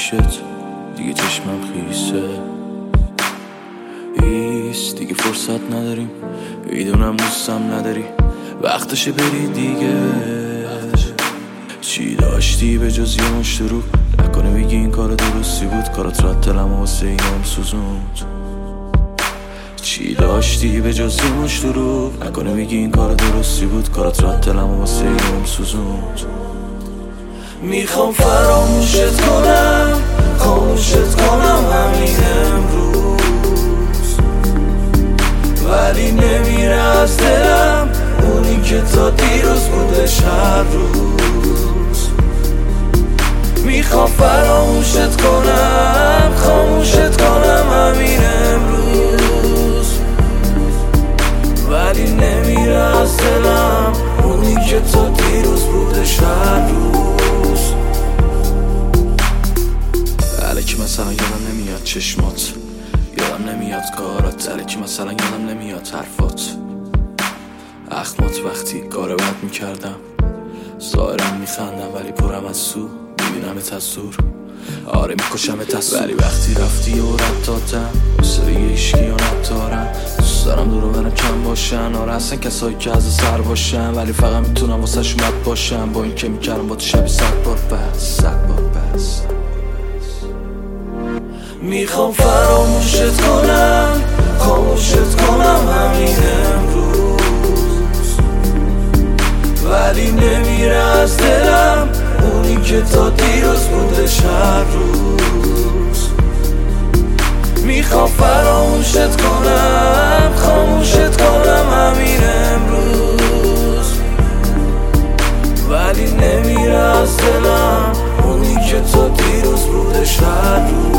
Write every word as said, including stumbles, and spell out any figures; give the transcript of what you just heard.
پیشت دیگه چشمم خیسه ایست دیگه فرصت نداریم، میدونم دوستم نداری، وقتشه بری دیگه. چی داشتی به جز یه مشت رو؟ نکنه بگی این کار درستی بود، کارات رد دلم و واسه اینم سوزوند. چی داشتی به جز یه مشت رو؟ نکنه بگی این کار درستی بود، کارات رد دلم و واسه اینم سوزوند. میخوام فراموشت کنم، خاموشت کنم همین امروز، ولی نمیره از دلم اونی که تا دیروز بودش هر روز. میخوام فراموشت کنم، خاموشت کنم همین امروز، ولی نمیره از دلم اونی که تا دیروز بودش هر روز. الکی مثلا یادم نمیاد چشمات، یادم نمیاد کارات، الکی مثلا یادم نمیاد حرفات، اخمات وقتی کار بد میکردم. ظاهرم میخندم ولی پرم از سو، میبینم تصور آره میکشم تصور، ولی وقتی رفتی و رد دادم دوست دیگه ایشکی و ندارم. دوست دارم دورو برم کم باشن، آره هستن کسایی که از سر باشن، ولی فقط میتونم واسه شمت باشم. با این که میکردم با تو شبی صد بار بس، صد بار بس. میخوام فراموشت کنم، خاموشت کنم همین امروز، ولی نمیره از دلم اونی که تا دیروز بودش هر روز. میخوام فراموشت کنم، خاموشت کنم همین امروز، ولی نمیره از دلم اونی که تا دیروز بودش هر روز.